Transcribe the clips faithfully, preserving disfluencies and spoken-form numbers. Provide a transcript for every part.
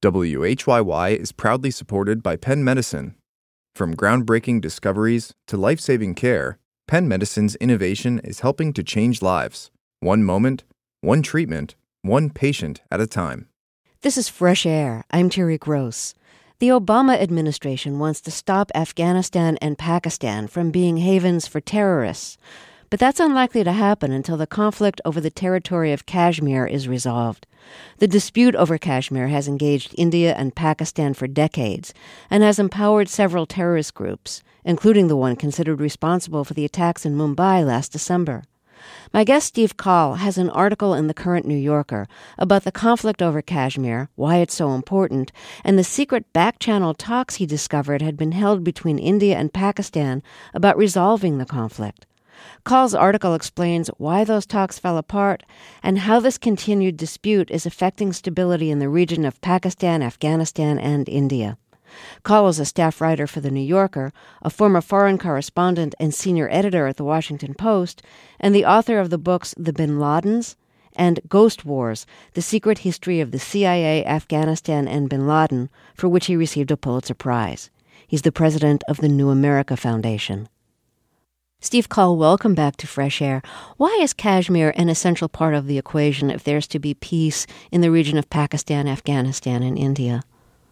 W H Y Y is proudly supported by Penn Medicine. From groundbreaking discoveries to life-saving care, Penn Medicine's innovation is helping to change lives, one moment, one treatment, one patient at a time. This is Fresh Air. I'm Terry Gross. The Obama administration wants to stop Afghanistan and Pakistan from being havens for terrorists. But that's unlikely to happen until the conflict over the territory of Kashmir is resolved. The dispute over Kashmir has engaged India and Pakistan for decades and has empowered several terrorist groups, including the one considered responsible for the attacks in Mumbai last December. My guest Steve Coll has an article in the Current New Yorker about the conflict over Kashmir, why it's so important, and the secret back-channel talks he discovered had been held between India and Pakistan about resolving the conflict. Coll's article explains why those talks fell apart and how this continued dispute is affecting stability in the region of Pakistan, Afghanistan, and India. Coll is a staff writer for The New Yorker, a former foreign correspondent and senior editor at The Washington Post, and the author of the books The Bin Ladens and Ghost Wars, The Secret History of the C I A, Afghanistan, and Bin Laden, for which he received a Pulitzer Prize. He's the president of the New America Foundation. Steve Coll, welcome back to Fresh Air. Why is Kashmir an essential part of the equation if there's to be peace in the region of Pakistan, Afghanistan, and India?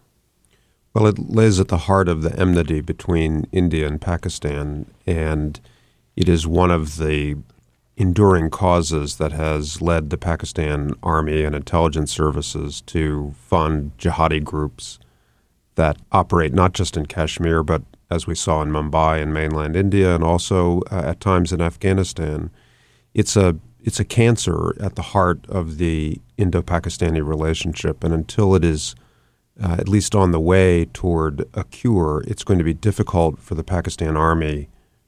Well, it lays at the heart of the enmity between India and Pakistan, and it is one of the enduring causes that has led the Pakistan Army and intelligence services to fund jihadi groups that operate not just in Kashmir, but as we saw in Mumbai and mainland India, and also uh, at times in Afghanistan. It's a it's a cancer at the heart of the Indo-Pakistani relationship, and until it is uh, at least on the way toward a cure, it's going to be difficult for the Pakistan Army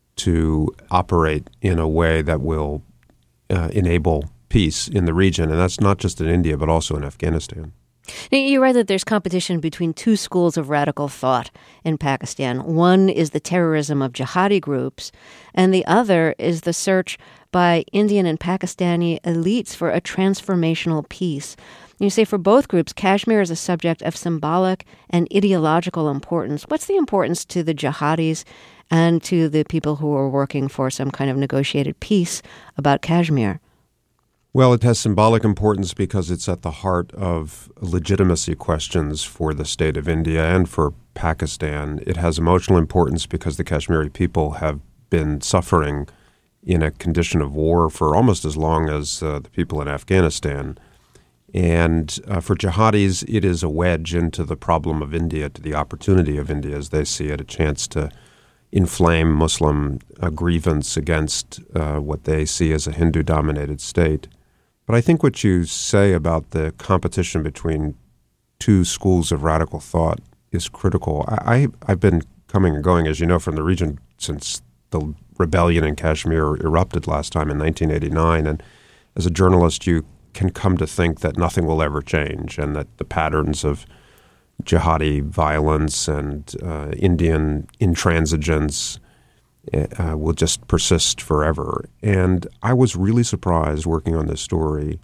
to operate in a way that will uh, enable peace in the region, and that's not just in India, but also in Afghanistan. Now, you write that there's competition between two schools of radical thought in Pakistan. One is the terrorism of jihadi groups, and the other is the search by Indian and Pakistani elites for a transformational peace. You say for both groups, Kashmir is a subject of symbolic and ideological importance. What's the importance to the jihadis and to the people who are working for some kind of negotiated peace about Kashmir? Well, it has symbolic importance because it's at the heart of legitimacy questions for the state of India and for Pakistan. It has emotional importance because the Kashmiri people have been suffering in a condition of war for almost as long as uh, the people in Afghanistan. And uh, for jihadis, it is a wedge into the problem of India, to the opportunity of India, as they see it, a chance to inflame Muslim uh, grievance against uh, what they see as a Hindu-dominated state. But I think what you say about the competition between two schools of radical thought is critical. I, I, I've been coming and going, as you know, from the region since the rebellion in Kashmir erupted last time in nineteen eighty-nine. And as a journalist, you can come to think that nothing will ever change and that the patterns of jihadi violence and uh, Indian intransigence Uh, will just persist forever. And I was really surprised working on this story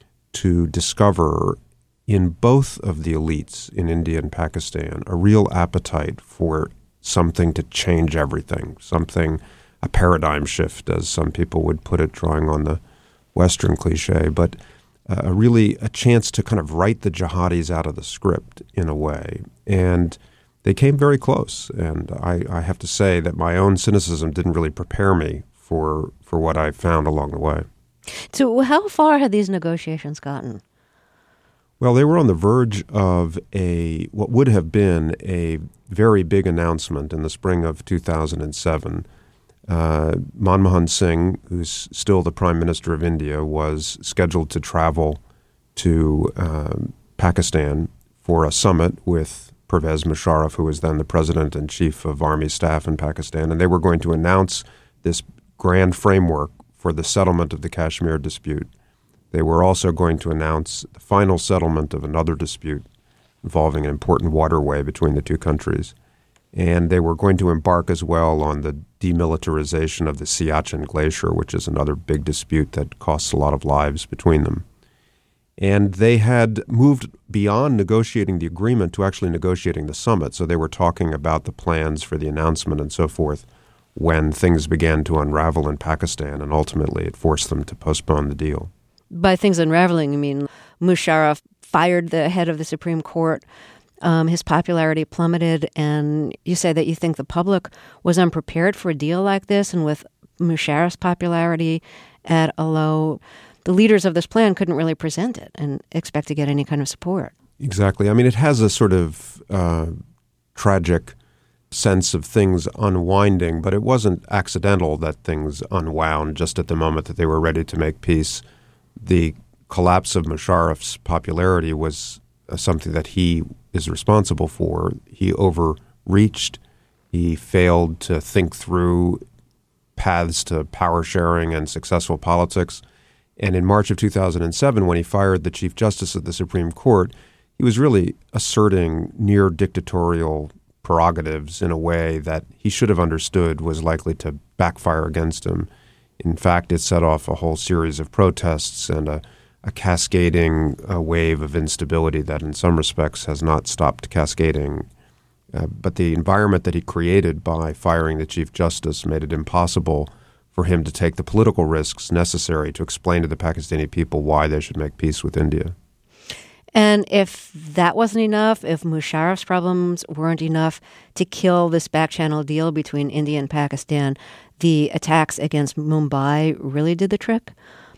to discover in both of the elites in India and Pakistan a real appetite for something to change everything, something, a paradigm shift, as some people would put it, drawing on the Western cliche, but uh, a really a chance to kind of write the jihadis out of the script in a way. And they came very close, and I, I have to say that my own cynicism didn't really prepare me for for what I found along the way. So how far had these negotiations gotten? Well, they were on the verge of a what would have been a very big announcement in the spring of two thousand seven. Uh, Manmohan Singh, who's still the Prime Minister of India, was scheduled to travel to uh, Pakistan for a summit with Pervez Musharraf, who was then the president and chief of army staff in Pakistan, and they were going to announce this grand framework for the settlement of the Kashmir dispute. They were also going to announce the final settlement of another dispute involving an important waterway between the two countries. And they were going to embark as well on the demilitarization of the Siachen Glacier, which is another big dispute that costs a lot of lives between them. And they had moved beyond negotiating the agreement to actually negotiating the summit. So they were talking about the plans for the announcement and so forth when things began to unravel in Pakistan, and ultimately it forced them to postpone the deal. By things unraveling, you mean Musharraf fired the head of the Supreme Court. Um, his popularity plummeted, and you say that you think the public was unprepared for a deal like this, and with Musharraf's popularity at a low, the leaders of this plan couldn't really present it and expect to get any kind of support. Exactly. I mean, it has a sort of uh, tragic sense of things unwinding, but it wasn't accidental that things unwound just at the moment that they were ready to make peace. The collapse of Musharraf's popularity was uh, something that he is responsible for. He overreached. He failed to think through paths to power sharing and successful politics. And in March of two thousand seven, when he fired the Chief Justice of the Supreme Court, he was really asserting near dictatorial prerogatives in a way that he should have understood was likely to backfire against him. In fact, it set off a whole series of protests and a, a cascading uh, wave of instability that in some respects has not stopped cascading. Uh, but the environment that he created by firing the Chief Justice made it impossible for him to take the political risks necessary to explain to the Pakistani people why they should make peace with India. And if that wasn't enough, if Musharraf's problems weren't enough to kill this back-channel deal between India and Pakistan, the attacks against Mumbai really did the trick?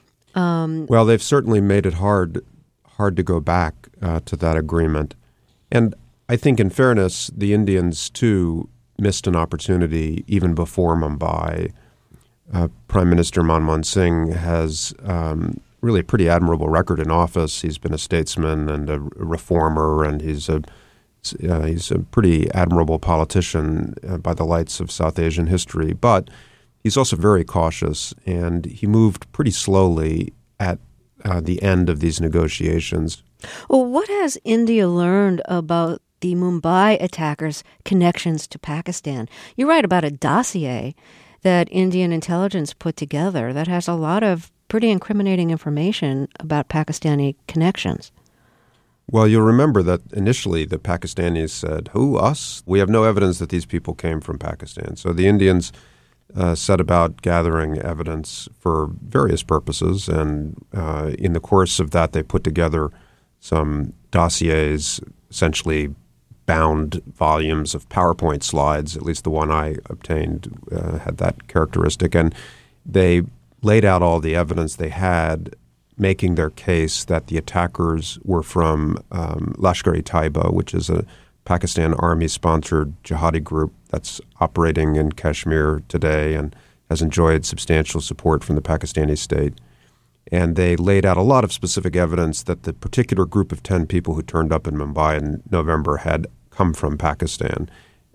Um, well, they've certainly made it hard hard to go back uh, to that agreement. And I think in fairness, the Indians, too, missed an opportunity even before Mumbai. Uh, Prime Minister Manmohan Singh has um, really a pretty admirable record in office. He's been a statesman and a reformer, and he's a uh, he's a pretty admirable politician uh, by the lights of South Asian history. But he's also very cautious, and he moved pretty slowly at uh, the end of these negotiations. Well, what has India learned about the Mumbai attackers' connections to Pakistan? You write about a dossier that Indian intelligence put together that has a lot of pretty incriminating information about Pakistani connections. Well, you'll remember that initially the Pakistanis said, who, us? We have no evidence that these people came from Pakistan. So the Indians uh, set about gathering evidence for various purposes, and uh, in the course of that they put together some dossiers, essentially bound volumes of PowerPoint slides. At least the one I obtained uh, had that characteristic. And they laid out all the evidence they had, making their case that the attackers were from um, Lashkar-e-Taiba, which is a Pakistan Army-sponsored jihadi group that's operating in Kashmir today and has enjoyed substantial support from the Pakistani state. And they laid out a lot of specific evidence that the particular group of ten people who turned up in Mumbai in November had come from Pakistan.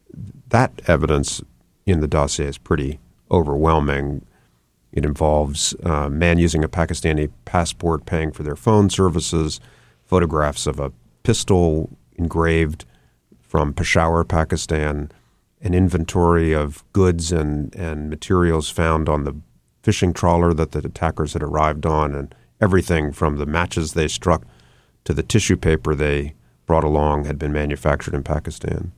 That evidence in the dossier is pretty overwhelming. It involves uh, a man using a Pakistani passport paying for their phone services, photographs of a pistol engraved from Peshawar, Pakistan, an inventory of goods and, and materials found on the fishing trawler that the attackers had arrived on, and everything from the matches they struck to the tissue paper they brought along had been manufactured in Pakistan.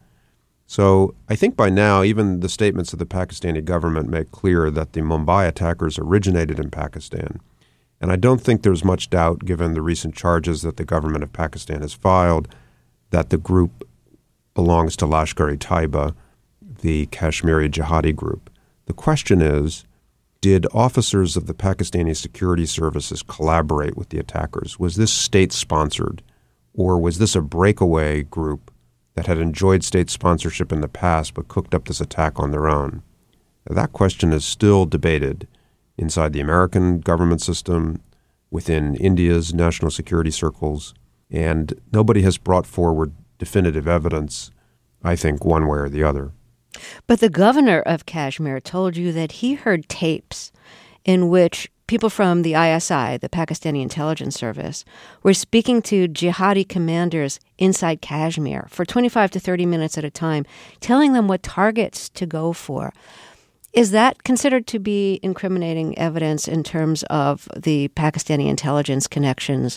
So I think by now, even the statements of the Pakistani government make clear that the Mumbai attackers originated in Pakistan. And I don't think there's much doubt, given the recent charges that the government of Pakistan has filed, that the group belongs to Lashkar-e-Taiba, the Kashmiri jihadi group. The question is, did officers of the Pakistani security services collaborate with the attackers? Was this state-sponsored, or was this a breakaway group that had enjoyed state sponsorship in the past but cooked up this attack on their own? That question is still debated inside the American government system, within India's national security circles, and nobody has brought forward definitive evidence, I think, one way or the other. But the governor of Kashmir told you that he heard tapes in which people from the I S I, the Pakistani Intelligence Service, were speaking to jihadi commanders inside Kashmir for twenty-five to thirty minutes at a time, telling them what targets to go for. Is that considered to be incriminating evidence in terms of the Pakistani intelligence connections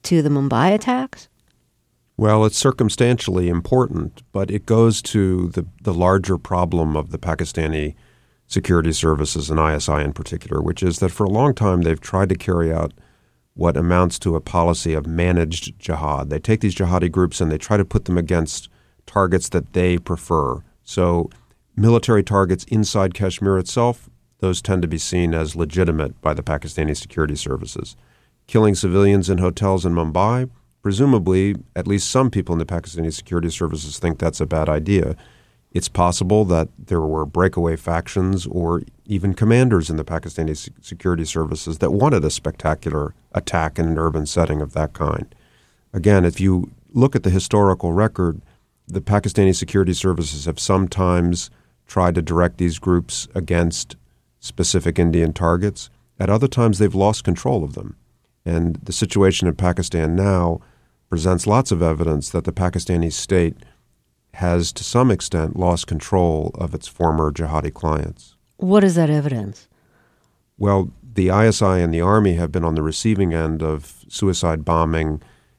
to the Mumbai attacks? Well, it's circumstantially important, but it goes to the, the larger problem of the Pakistani security services and I S I in particular, which is that for a long time they've tried to carry out what amounts to a policy of managed jihad. They take these jihadi groups and they try to put them against targets that they prefer. So military targets inside Kashmir itself, those tend to be seen as legitimate by the Pakistani security services. Killing civilians in hotels in Mumbai, presumably, at least some people in the Pakistani security services think that's a bad idea. It's possible that there were breakaway factions or even commanders in the Pakistani security services that wanted a spectacular attack in an urban setting of that kind. Again, if you look at the historical record, the Pakistani security services have sometimes tried to direct these groups against specific Indian targets. At other times, they've lost control of them. And the situation in Pakistan now presents lots of evidence that the Pakistani state has, to some extent, lost control of its former jihadi clients. What is that evidence? Well, the I S I and the Army have been on the receiving end of suicide bombing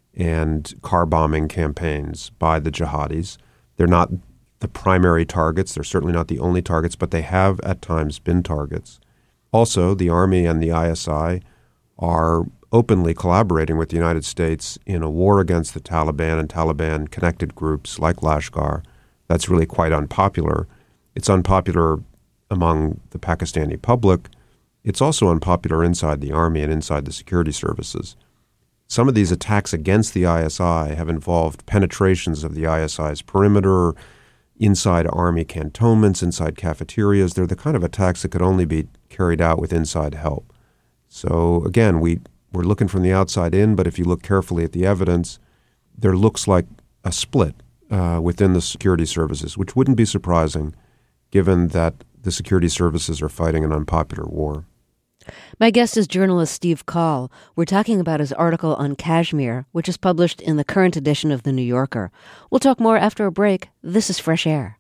and car bombing campaigns by the jihadis. They're not the primary targets. They're certainly not the only targets, but they have at times been targets. Also, the Army and the I S I are openly collaborating with the United States in a war against the Taliban and Taliban-connected groups like Lashkar. That's really quite unpopular. It's unpopular among the Pakistani public. It's also unpopular inside the army and inside the security services. Some of these attacks against the I S I have involved penetrations of the I S I's perimeter, inside army cantonments, inside cafeterias. They're the kind of attacks that could only be carried out with inside help. So again, we, we're looking from the outside in, but if you look carefully at the evidence, there looks like a split uh, within the security services, which wouldn't be surprising given that the security services are fighting an unpopular war. My guest is journalist Steve Coll. We're talking about his article on Kashmir, which is published in the current edition of The New Yorker. We'll talk more after a break. This is Fresh Air.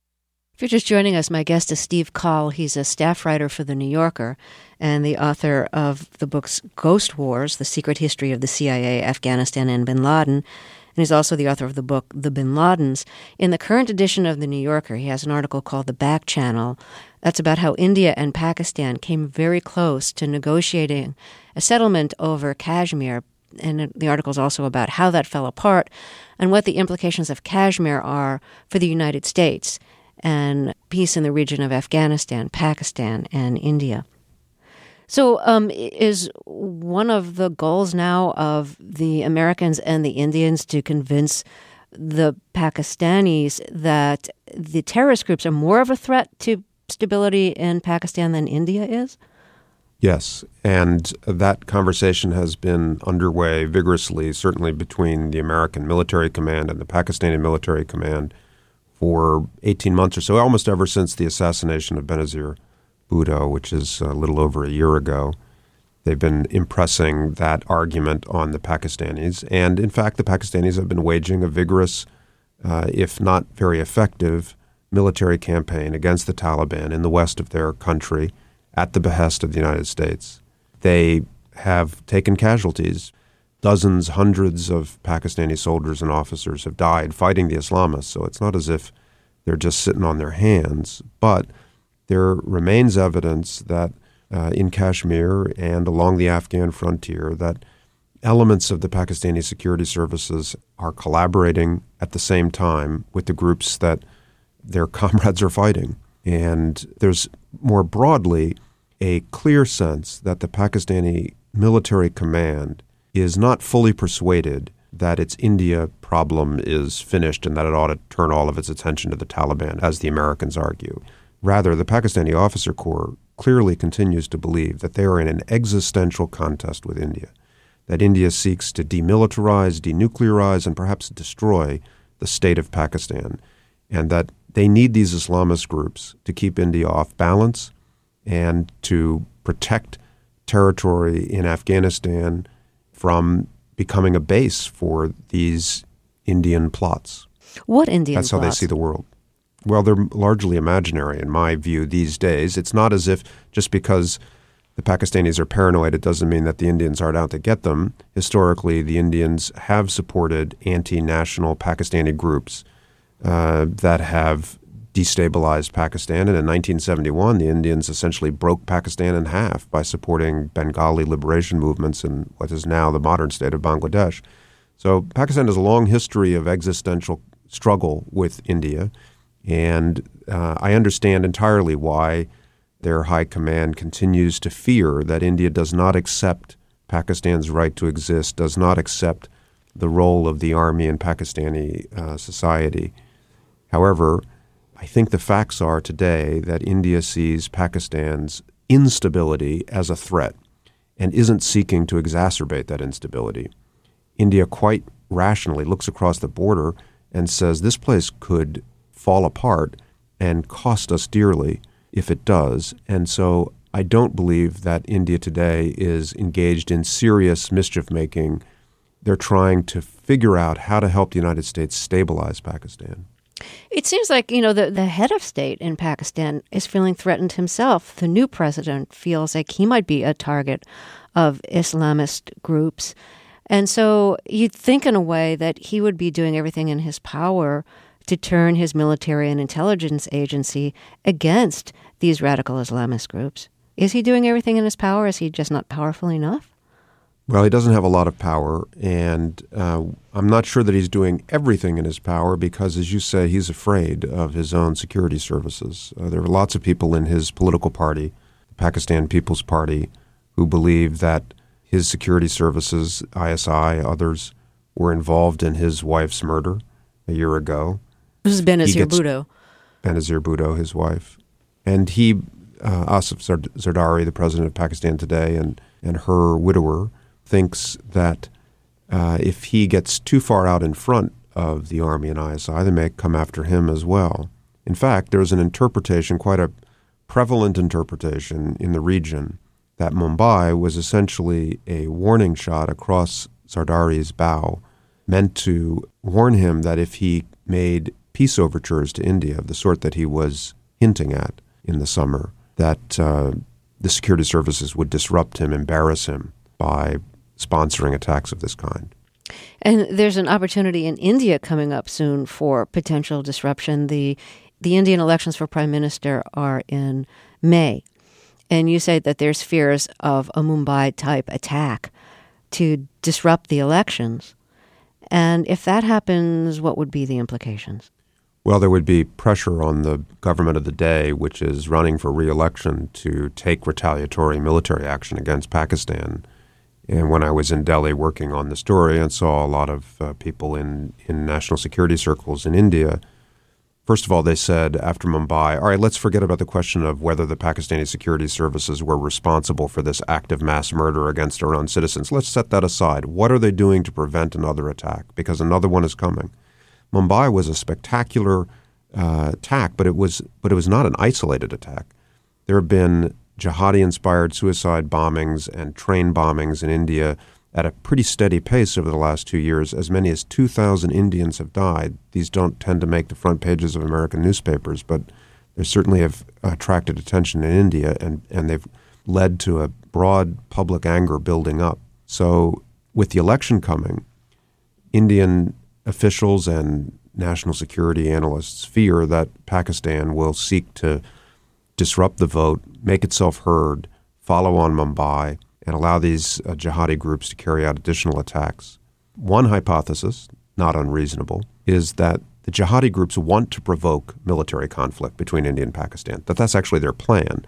If you're just joining us, my guest is Steve Coll. He's a staff writer for The New Yorker and the author of the books Ghost Wars, The Secret History of the C I A, Afghanistan, and Bin Laden. And he's also the author of the book The Bin Ladens. In the current edition of The New Yorker, he has an article called The Back Channel. That's about how India and Pakistan came very close to negotiating a settlement over Kashmir. And the article is also about how that fell apart and what the implications of Kashmir are for the United States and peace in the region of Afghanistan, Pakistan, and India. So um, is one of the goals now of the Americans and the Indians to convince the Pakistanis that the terrorist groups are more of a threat to stability in Pakistan than India is? Yes, and that conversation has been underway vigorously, certainly between the American military command and the Pakistani military command for eighteen months or so, almost ever since the assassination of Benazir Bhutto, which is a little over a year ago. They've been impressing that argument on the Pakistanis. And in fact, the Pakistanis have been waging a vigorous, uh, if not very effective, military campaign against the Taliban in the west of their country at the behest of the United States. They have taken casualties. Dozens, hundreds of Pakistani soldiers and officers have died fighting the Islamists. So it's not as if they're just sitting on their hands. But there remains evidence that uh, in Kashmir and along the Afghan frontier that elements of the Pakistani security services are collaborating at the same time with the groups that their comrades are fighting. And there's more broadly a clear sense that the Pakistani military command is not fully persuaded that its India problem is finished and that it ought to turn all of its attention to the Taliban, as the Americans argue. Rather, the Pakistani officer corps clearly continues to believe that they are in an existential contest with India, that India seeks to demilitarize, denuclearize, and perhaps destroy the state of Pakistan, and that they need these Islamist groups to keep India off balance and to protect territory in Afghanistan from becoming a base for these Indian plots. What Indian plots? That's how they see the world. Well, they're largely imaginary in my view these days. It's not as if just because the Pakistanis are paranoid, it doesn't mean that the Indians aren't out to get them. Historically, the Indians have supported anti-national Pakistani groups uh, that have destabilized Pakistan. And in nineteen seventy-one, the Indians essentially broke Pakistan in half by supporting Bengali liberation movements in what is now the modern state of Bangladesh. So Pakistan has a long history of existential struggle with India, and uh, I understand entirely why their high command continues to fear that India does not accept Pakistan's right to exist, does not accept the role of the army in Pakistani uh, society. However, I think the facts are today that India sees Pakistan's instability as a threat and isn't seeking to exacerbate that instability. India quite rationally looks across the border and says this place could fall apart and cost us dearly if it does. And so I don't believe that India today is engaged in serious mischief-making. They're trying to figure out how to help the United States stabilize Pakistan. It seems like, you know, the, the head of state in Pakistan is feeling threatened himself. The new president feels like he might be a target of Islamist groups. And so you'd think in a way that he would be doing everything in his power to turn his military and intelligence agency against these radical Islamist groups. Is he doing everything in his power? Is he just not powerful enough? Well, he doesn't have a lot of power, and uh, I'm not sure that he's doing everything in his power because, as you say, he's afraid of his own security services. Uh, there are lots of people in his political party, the Pakistan People's Party, who believe that his security services, I S I, others, were involved in his wife's murder a year ago. This is Benazir Bhutto. Benazir Bhutto, his wife. And he, uh, Asif Zardari, the president of Pakistan today, and, and her widower, thinks that uh, if he gets too far out in front of the army and I S I, they may come after him as well. In fact, there's an interpretation, quite a prevalent interpretation in the region, that Mumbai was essentially a warning shot across Zardari's bow, meant to warn him that if he made peace overtures to India of the sort that he was hinting at in the summer, that uh, the security services would disrupt him, embarrass him by sponsoring attacks of this kind. And there's an opportunity in India coming up soon for potential disruption. The the Indian elections for prime minister are in May. And you say that there's fears of a Mumbai-type attack to disrupt the elections. And if that happens, what would be the implications? Well, there would be pressure on the government of the day, which is running for re-election, to take retaliatory military action against Pakistan. And when I was in Delhi working on the story and saw a lot of uh, people in, in national security circles in India, first of all, they said after Mumbai, all right, let's forget about the question of whether the Pakistani security services were responsible for this act of mass murder against our own citizens. Let's set that aside. What are they doing to prevent another attack? Because another one is coming. Mumbai was a spectacular uh, attack, but it was but it was not an isolated attack. There have been jihadi-inspired suicide bombings and train bombings in India at a pretty steady pace over the last two years. As many as two thousand Indians have died. These don't tend to make the front pages of American newspapers, but they certainly have attracted attention in India, and, and they've led to a broad public anger building up. So with the election coming, Indian officials and national security analysts fear that Pakistan will seek to disrupt the vote, make itself heard, follow on Mumbai, and allow these uh, jihadi groups to carry out additional attacks. One hypothesis, not unreasonable, is that the jihadi groups want to provoke military conflict between India and Pakistan, that that's actually their plan.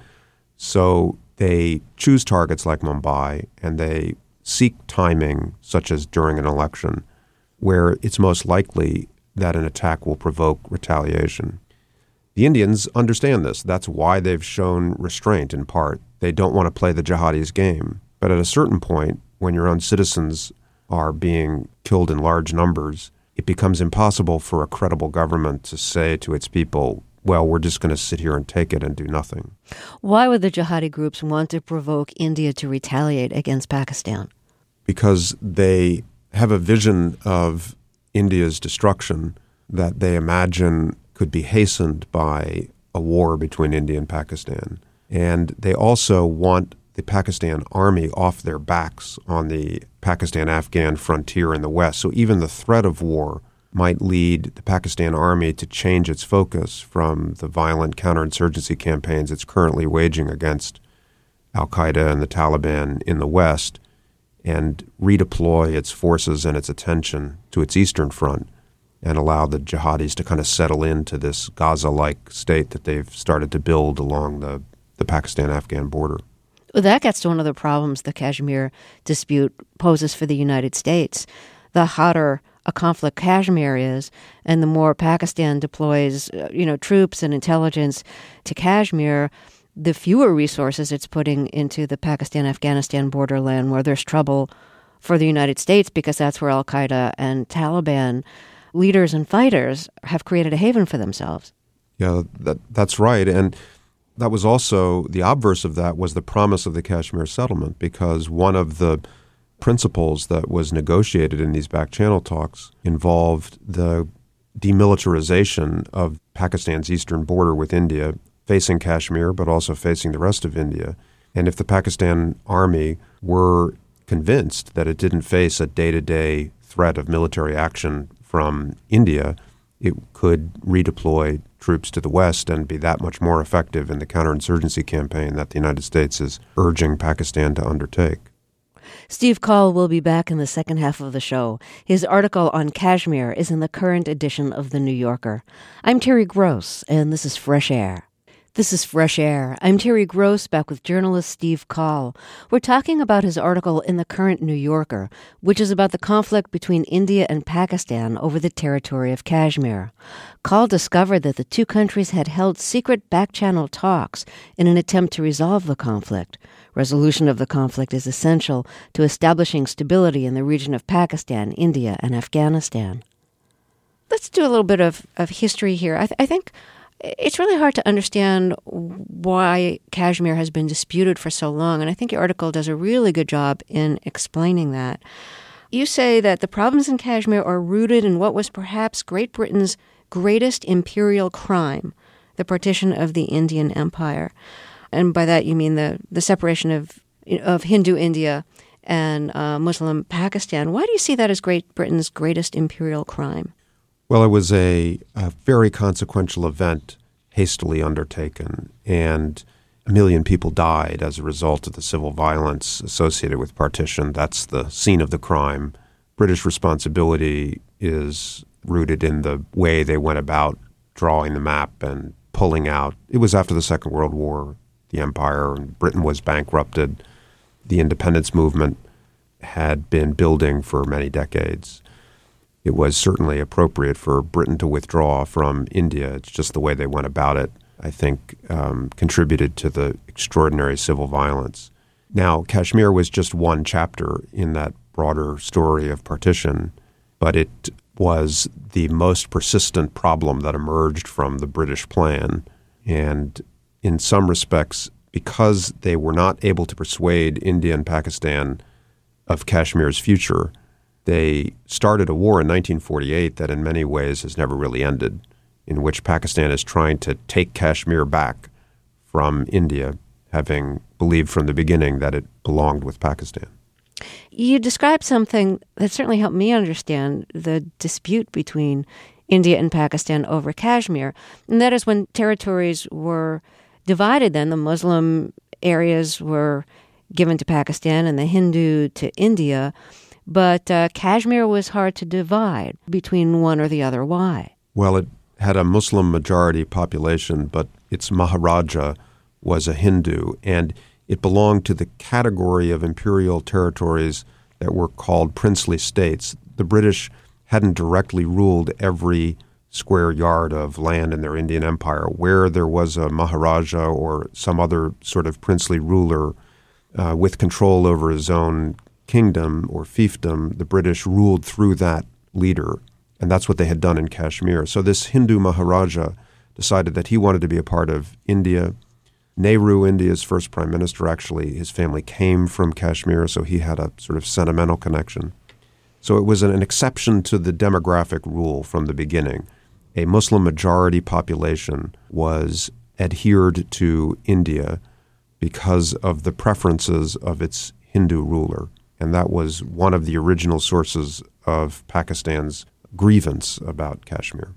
So they choose targets like Mumbai, and they seek timing, such as during an election, where it's most likely that an attack will provoke retaliation. The Indians understand this. That's why they've shown restraint in part. They don't want to play the jihadis' game. But at a certain point, when your own citizens are being killed in large numbers, it becomes impossible for a credible government to say to its people, well, we're just going to sit here and take it and do nothing. Why would the jihadi groups want to provoke India to retaliate against Pakistan? Because they have a vision of India's destruction that they imagine could be hastened by a war between India and Pakistan. And they also want the Pakistan army off their backs on the Pakistan-Afghan frontier in the west. So even the threat of war might lead the Pakistan army to change its focus from the violent counterinsurgency campaigns it's currently waging against al-Qaeda and the Taliban in the west and redeploy its forces and its attention to its eastern front and allow the jihadis to kind of settle into this Gaza-like state that they've started to build along the, the Pakistan-Afghan border. Well, that gets to one of the problems the Kashmir dispute poses for the United States. The hotter a conflict Kashmir is, and the more Pakistan deploys, uh, you know, troops and intelligence to Kashmir, the fewer resources it's putting into the Pakistan-Afghanistan borderland where there's trouble for the United States because that's where al-Qaeda and Taliban leaders and fighters have created a haven for themselves. Yeah, that, that's right. And that was also, the obverse of that was the promise of the Kashmir settlement, because one of the principles that was negotiated in these back-channel talks involved the demilitarization of Pakistan's eastern border with India, facing Kashmir, but also facing the rest of India. And if the Pakistan army were convinced that it didn't face a day-to-day threat of military action from India, it could redeploy troops to the west and be that much more effective in the counterinsurgency campaign that the United States is urging Pakistan to undertake. Steve Coll will be back in the second half of the show. His article on Kashmir is in the current edition of The New Yorker. I'm Terry Gross, and this is Fresh Air. This is Fresh Air. I'm Terry Gross, back with journalist Steve Coll. We're talking about his article in the current New Yorker, which is about the conflict between India and Pakistan over the territory of Kashmir. Coll discovered that the two countries had held secret back-channel talks in an attempt to resolve the conflict. Resolution of the conflict is essential to establishing stability in the region of Pakistan, India, and Afghanistan. Let's do a little bit of, of history here. I, th- I think it's really hard to understand why Kashmir has been disputed for so long, and I think your article does a really good job in explaining that. You say that the problems in Kashmir are rooted in what was perhaps Great Britain's greatest imperial crime, the partition of the Indian Empire. And by that you mean the, the separation of, of Hindu India and uh, Muslim Pakistan. Why do you see that as Great Britain's greatest imperial crime? Well, it was a, a very consequential event, hastily undertaken, and a million people died as a result of the civil violence associated with partition. That's the scene of the crime. British responsibility is rooted in the way they went about drawing the map and pulling out. It was after the Second World War, the empire, and Britain was bankrupted. The independence movement had been building for many decades. It was certainly appropriate for Britain to withdraw from India. It's just the way they went about it, I think, um, contributed to the extraordinary civil violence. Now, Kashmir was just one chapter in that broader story of partition, but it was the most persistent problem that emerged from the British plan. And in some respects, because they were not able to persuade India and Pakistan of Kashmir's future, they started a war in nineteen forty-eight that in many ways has never really ended, in which Pakistan is trying to take Kashmir back from India, having believed from the beginning that it belonged with Pakistan. You described something that certainly helped me understand the dispute between India and Pakistan over Kashmir, and that is when territories were divided then, the Muslim areas were given to Pakistan and the Hindu to India. But uh, Kashmir was hard to divide between one or the other. Why? Well, it had a Muslim majority population, but its Maharaja was a Hindu, and it belonged to the category of imperial territories that were called princely states. The British hadn't directly ruled every square yard of land in their Indian empire. Where there was a Maharaja or some other sort of princely ruler uh, with control over his own kingdom or fiefdom, the British ruled through that leader, and that's what they had done in Kashmir. So this Hindu Maharaja decided that he wanted to be a part of India. Nehru, India's first prime minister, actually, his family came from Kashmir, so he had a sort of sentimental connection. So it was an, an exception to the demographic rule from the beginning. A Muslim majority population was adhered to India, because of the preferences of its Hindu ruler. And that was one of the original sources of Pakistan's grievance about Kashmir.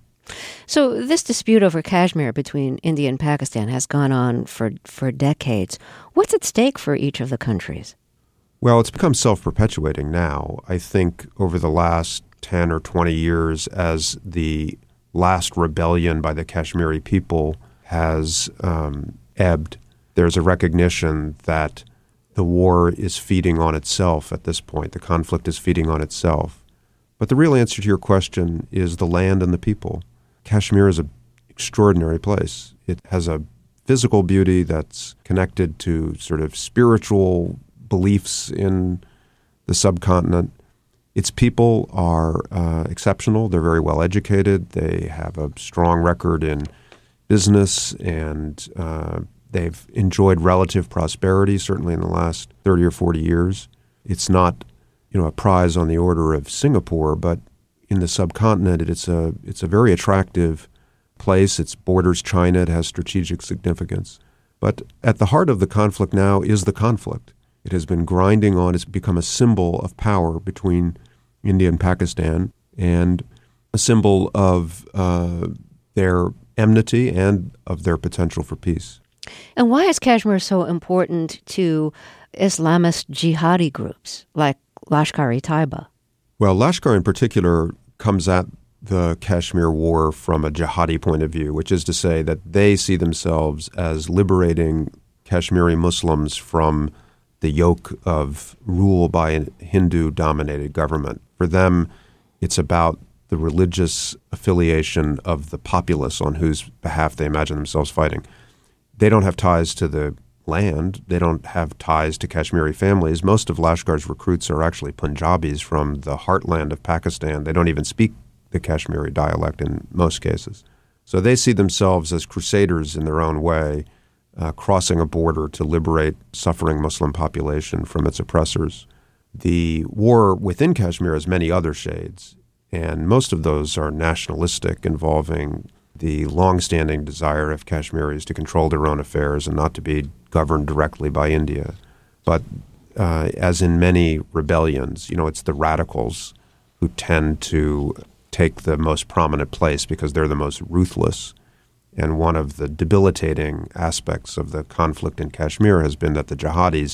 So this dispute over Kashmir between India and Pakistan has gone on for, for decades. What's at stake for each of the countries? Well, it's become self-perpetuating now. I think over the last ten or twenty years, as the last rebellion by the Kashmiri people has um, ebbed, there's a recognition that the war is feeding on itself at this point. The conflict is feeding on itself. But the real answer to your question is the land and the people. Kashmir is an extraordinary place. It has a physical beauty that's connected to sort of spiritual beliefs in the subcontinent. Its people are uh, exceptional. They're very well educated. They have a strong record in business, and uh, they've enjoyed relative prosperity, certainly in the last thirty or forty years. It's not, you know, a prize on the order of Singapore, but in the subcontinent, it's a it's a very attractive place. It borders China. It has strategic significance. But at the heart of the conflict now is the conflict. It has been grinding on. It's become a symbol of power between India and Pakistan, and a symbol of uh, their enmity and of their potential for peace. And why is Kashmir so important to Islamist jihadi groups like Lashkar-e-Taiba? Well, Lashkar in particular comes at the Kashmir war from a jihadi point of view, which is to say that they see themselves as liberating Kashmiri Muslims from the yoke of rule by a Hindu-dominated government. For them, it's about the religious affiliation of the populace on whose behalf they imagine themselves fighting. They don't have ties to the land. They don't have ties to Kashmiri families. Most of Lashkar's recruits are actually Punjabis from the heartland of Pakistan. They don't even speak the Kashmiri dialect in most cases. So they see themselves as crusaders in their own way, uh, crossing a border to liberate suffering Muslim population from its oppressors. The war within Kashmir has many other shades, and most of those are nationalistic, involving the long-standing desire of Kashmiris to control their own affairs and not to be governed directly by India. But uh, as in many rebellions, you know, it's the radicals who tend to take the most prominent place because they're the most ruthless. And one of the debilitating aspects of the conflict in Kashmir has been that the jihadis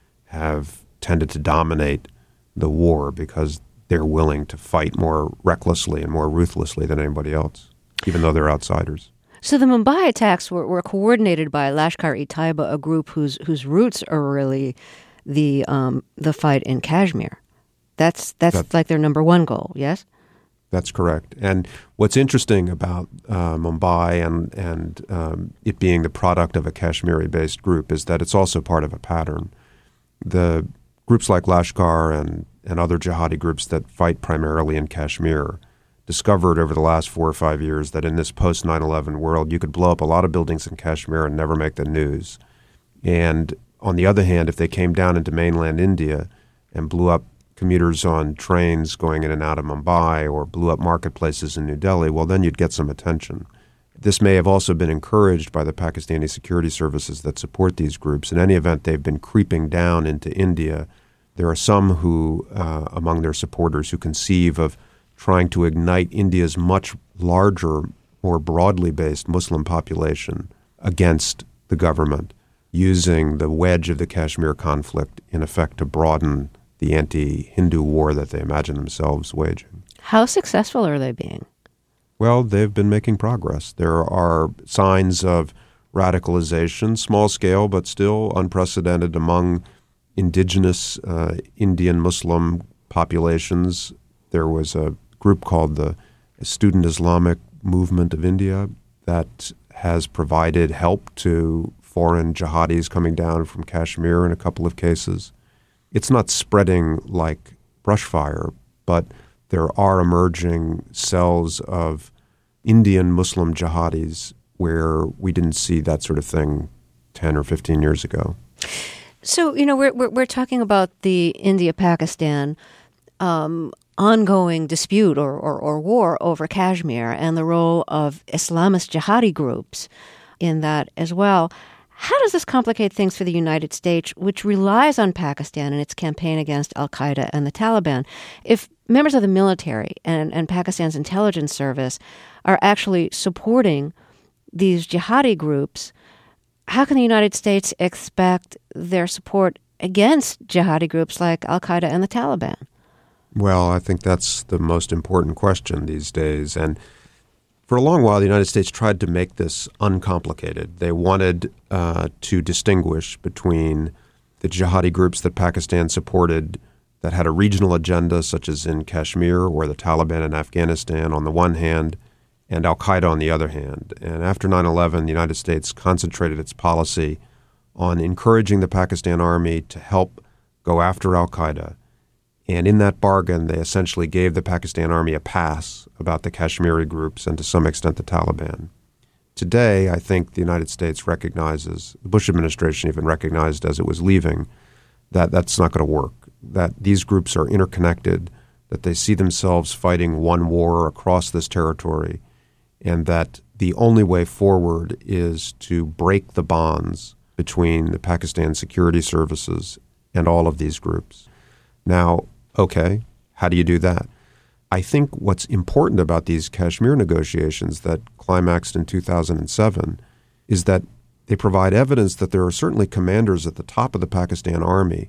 have tended to dominate the war because they're willing to fight more recklessly and more ruthlessly than anybody else, even though they're outsiders. So the Mumbai attacks were, were coordinated by Lashkar-e-Taiba, a group whose whose roots are really the um, the fight in Kashmir. That's that's that, like their number one goal, yes? That's correct. And what's interesting about uh, Mumbai and, and um, it being the product of a Kashmiri-based group is that it's also part of a pattern. The groups like Lashkar and, and other jihadi groups that fight primarily in Kashmir discovered over the last four or five years that in this post nine eleven world, you could blow up a lot of buildings in Kashmir and never make the news. And on the other hand, if they came down into mainland India and blew up commuters on trains going in and out of Mumbai or blew up marketplaces in New Delhi, well, then you'd get some attention. This may have also been encouraged by the Pakistani security services that support these groups. In any event, they've been creeping down into India. There are some who, uh, among their supporters, who conceive of trying to ignite India's much larger, more broadly based Muslim population against the government, using the wedge of the Kashmir conflict, in effect, to broaden the anti-Hindu war that they imagine themselves waging. How successful are they being? Well, they've been making progress. There are signs of radicalization, small scale, but still unprecedented among indigenous uh, Indian Muslim populations. There was a group called the Student Islamic Movement of India that has provided help to foreign jihadis coming down from Kashmir in a couple of cases. It's not spreading like brush fire, but there are emerging cells of Indian Muslim jihadis where we didn't see that sort of thing ten or fifteen years ago. So, you know, we're we're, we're talking about the India-Pakistan um, ongoing dispute or, or, or war over Kashmir and the role of Islamist jihadi groups in that as well. How does this complicate things for the United States, which relies on Pakistan in its campaign against al-Qaeda and the Taliban? If members of the military and, and Pakistan's intelligence service are actually supporting these jihadi groups, how can the United States expect their support against jihadi groups like al-Qaeda and the Taliban? Well, I think that's the most important question these days. And for a long while, the United States tried to make this uncomplicated. They wanted uh, to distinguish between the jihadi groups that Pakistan supported that had a regional agenda, such as in Kashmir or the Taliban in Afghanistan on the one hand, and al-Qaeda on the other hand. And after nine eleven, the United States concentrated its policy on encouraging the Pakistan army to help go after al-Qaeda. And in that bargain, they essentially gave the Pakistan army a pass about the Kashmiri groups and to some extent the Taliban. Today, I think the United States recognizes, the Bush administration even recognized as it was leaving, that that's not going to work, that these groups are interconnected, that they see themselves fighting one war across this territory, and that the only way forward is to break the bonds between the Pakistan security services and all of these groups. Now, okay, how do you do that? I think what's important about these Kashmir negotiations that climaxed in two thousand seven is that they provide evidence that there are certainly commanders at the top of the Pakistan army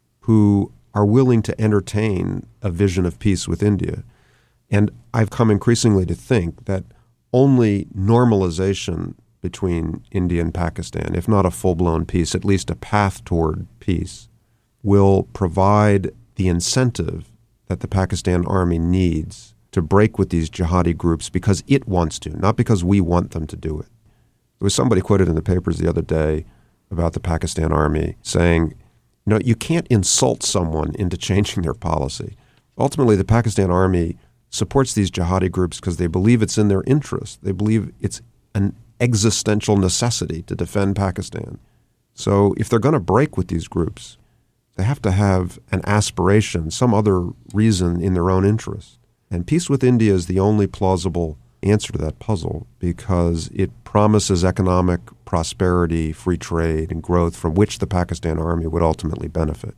who are willing to entertain a vision of peace with India. And I've come increasingly to think that only normalization between India and Pakistan, if not a full-blown peace, at least a path toward peace, will provide the incentive that the Pakistan army needs to break with these jihadi groups because it wants to, not because we want them to do it. There was somebody quoted in the papers the other day about the Pakistan army saying, you know, you can't insult someone into changing their policy. Ultimately, the Pakistan army supports these jihadi groups because they believe it's in their interest. They believe it's an existential necessity to defend Pakistan. So if they're going to break with these groups, they have to have an aspiration, some other reason in their own interest. And peace with India is the only plausible answer to that puzzle because it promises economic prosperity, free trade, and growth from which the Pakistan army would ultimately benefit.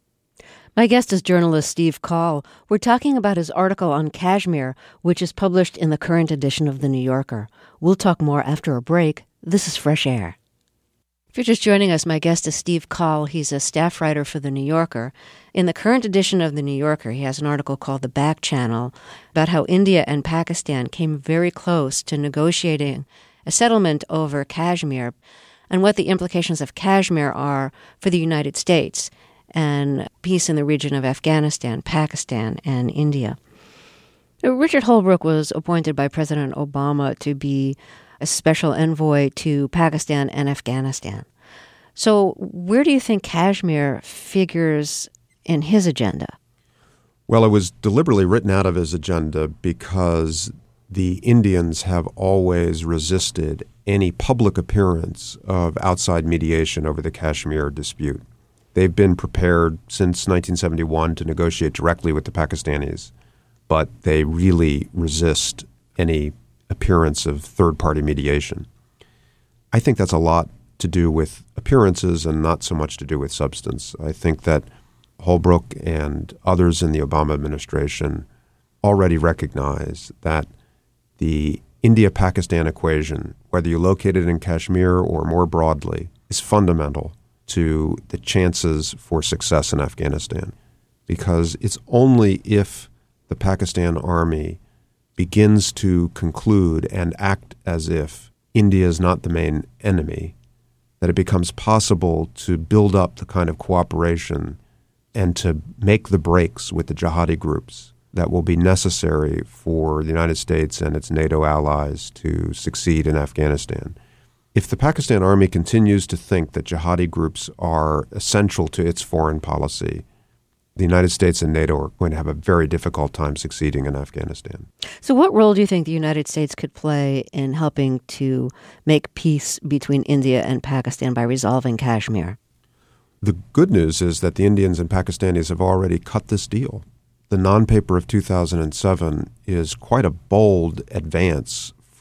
My guest is journalist Steve Coll. We're talking about his article on Kashmir, which is published in the current edition of The New Yorker. We'll talk more after a break. This is Fresh Air. If you're just joining us, my guest is Steve Coll. He's a staff writer for The New Yorker. In the current edition of The New Yorker, he has an article called The Back Channel about how India and Pakistan came very close to negotiating a settlement over Kashmir and what the implications of Kashmir are for the United States and peace in the region of Afghanistan, Pakistan, and India. Richard Holbrooke was appointed by President Obama to be a special envoy to Pakistan and Afghanistan. So where do you think Kashmir figures in his agenda? Well, it was deliberately written out of his agenda because the Indians have always resisted any public appearance of outside mediation over the Kashmir dispute. They've been prepared since nineteen seventy-one to negotiate directly with the Pakistanis, but they really resist any appearance of third-party mediation. I think that's a lot to do with appearances and not so much to do with substance. I think that Holbrooke and others in the Obama administration already recognize that the India-Pakistan equation, whether you locate it in Kashmir or more broadly, is fundamental to the chances for success in Afghanistan. Because it's only if the Pakistan army begins to conclude and act as if India is not the main enemy, that it becomes possible to build up the kind of cooperation and to make the breaks with the jihadi groups that will be necessary for the United States and its NATO allies to succeed in Afghanistan. If the Pakistan army continues to think that jihadi groups are essential to its foreign policy, the United States and NATO are going to have a very difficult time succeeding in Afghanistan. So what role do you think the United States could play in helping to make peace between India and Pakistan by resolving Kashmir? The good news is that the Indians and Pakistanis have already cut this deal. The non-paper of two thousand seven is quite a bold advance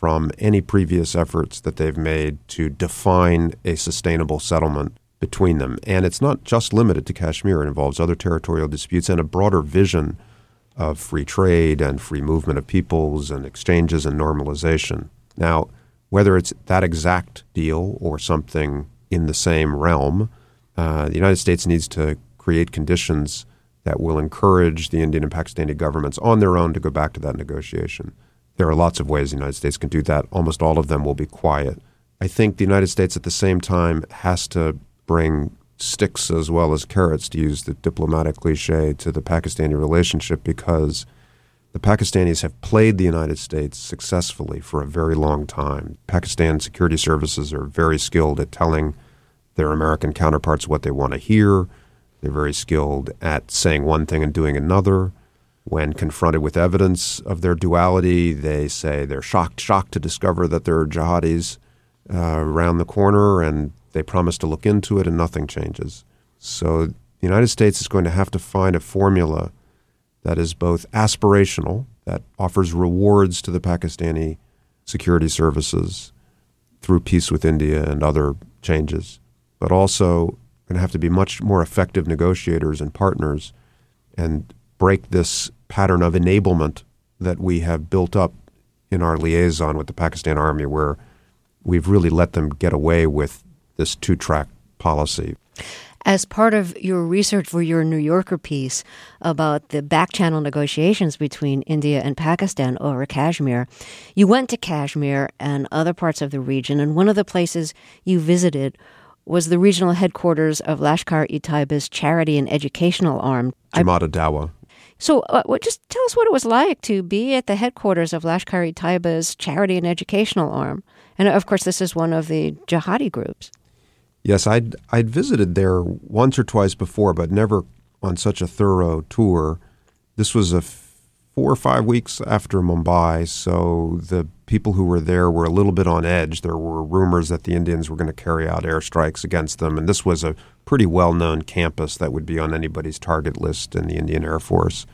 from any previous efforts that they've made to define a sustainable settlement between them. And it's not just limited to Kashmir. It involves other territorial disputes and a broader vision of free trade and free movement of peoples and exchanges and normalization. Now, whether it's that exact deal or something in the same realm, uh, the United States needs to create conditions that will encourage the Indian and Pakistani governments on their own to go back to that negotiation. There are lots of ways the United States can do that. Almost all of them will be quiet. I think the United States at the same time has to bring sticks as well as carrots, to use the diplomatic cliche, to the Pakistani relationship, because the Pakistanis have played the United States successfully for a very long time. Pakistan security services are very skilled at telling their American counterparts what they want to hear. They're very skilled at saying one thing and doing another. When confronted with evidence of their duality, they say they're shocked, shocked to discover that there are jihadis uh, around the corner, and they promise to look into it, and nothing changes. So the United States is going to have to find a formula that is both aspirational, that offers rewards to the Pakistani security services through peace with India and other changes, but also going to have to be much more effective negotiators and partners and break this pattern of enablement that we have built up in our liaison with the Pakistan Army, where we've really let them get away with this two-track policy. As part of your research for your New Yorker piece about the back-channel negotiations between India and Pakistan over Kashmir, you went to Kashmir and other parts of the region, and one of the places you visited was the regional headquarters of Lashkar-e-Taiba's charity and educational arm. Jamaat-e-Dawa. So uh, well, just tell us what it was like to be at the headquarters of Lashkar-e-Taiba's charity and educational arm. And, of course, this is one of the jihadi groups. Yes, I'd I'd visited there once or twice before, but never on such a thorough tour. This was a f- four or five weeks after Mumbai, so the people who were there were a little bit on edge. There were rumors that the Indians were going to carry out airstrikes against them, and this was a pretty well-known campus that would be on anybody's target list in the Indian Air Force.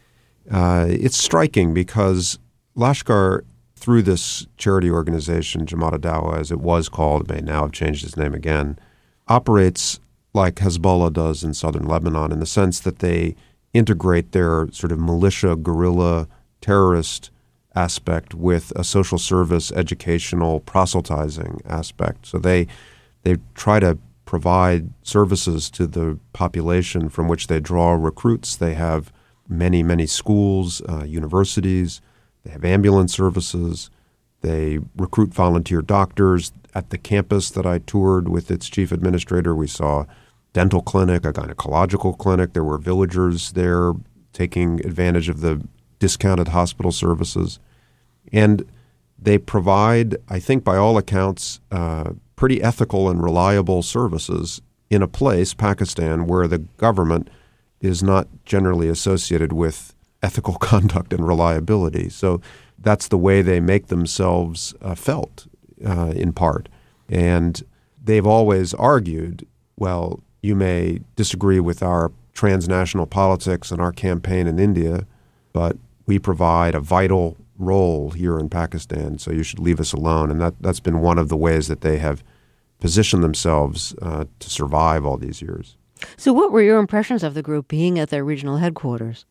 Uh, it's striking because Lashkar, through this charity organization, Jamaat-e-Dawa, as it was called, it may now have changed its name again, operates like Hezbollah does in southern Lebanon, in the sense that they integrate their sort of militia, guerrilla, terrorist aspect with a social service, educational, proselytizing aspect. So they they try to provide services to the population from which they draw recruits. They have many, many schools, uh, universities. They have ambulance services. They recruit volunteer doctors. At the campus that I toured with its chief administrator, we saw a dental clinic, a gynecological clinic. There were villagers there taking advantage of the discounted hospital services. And they provide, I think by all accounts, uh, pretty ethical and reliable services in a place, Pakistan, where the government is not generally associated with ethical conduct and reliability. So that's the way they make themselves uh, felt, uh, in part. And they've always argued, well, you may disagree with our transnational politics and our campaign in India, but we provide a vital role here in Pakistan, so you should leave us alone. And that, that's been one of the ways that they have positioned themselves uh, to survive all these years. So what were your impressions of the group being at their regional headquarters?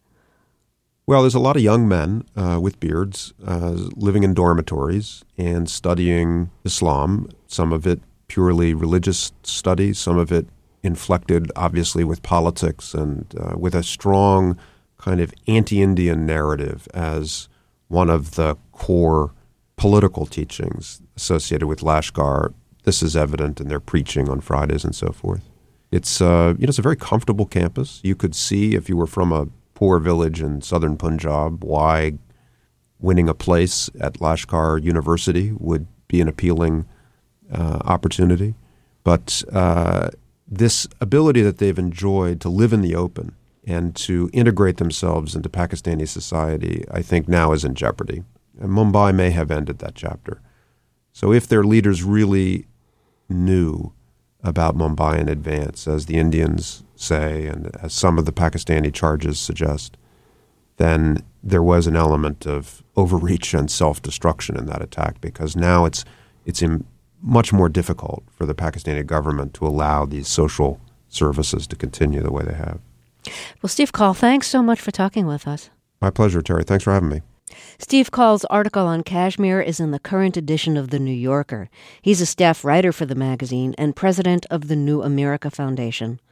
Well, there's a lot of young men uh, with beards uh, living in dormitories and studying Islam, some of it purely religious studies, some of it inflected, obviously, with politics and uh, with a strong kind of anti-Indian narrative as one of the core political teachings associated with Lashkar. This is evident in their preaching on Fridays and so forth. It's uh, you know, it's a very comfortable campus. You could see, if you were from a poor village in southern Punjab, why winning a place at Lashkar University would be an appealing uh, opportunity. But uh, this ability that they've enjoyed to live in the open and to integrate themselves into Pakistani society, I think now is in jeopardy. And Mumbai may have ended that chapter. So if their leaders really knew about Mumbai in advance, as the Indians say, and as some of the Pakistani charges suggest, then there was an element of overreach and self-destruction in that attack, because now it's it's in much more difficult for the Pakistani government to allow these social services to continue the way they have. Well, Steve Coll, thanks so much for talking with us. My pleasure, Terry. Thanks for having me. Steve Coll's article on Kashmir is in the current edition of The New Yorker. He's a staff writer for the magazine and president of the New America Foundation.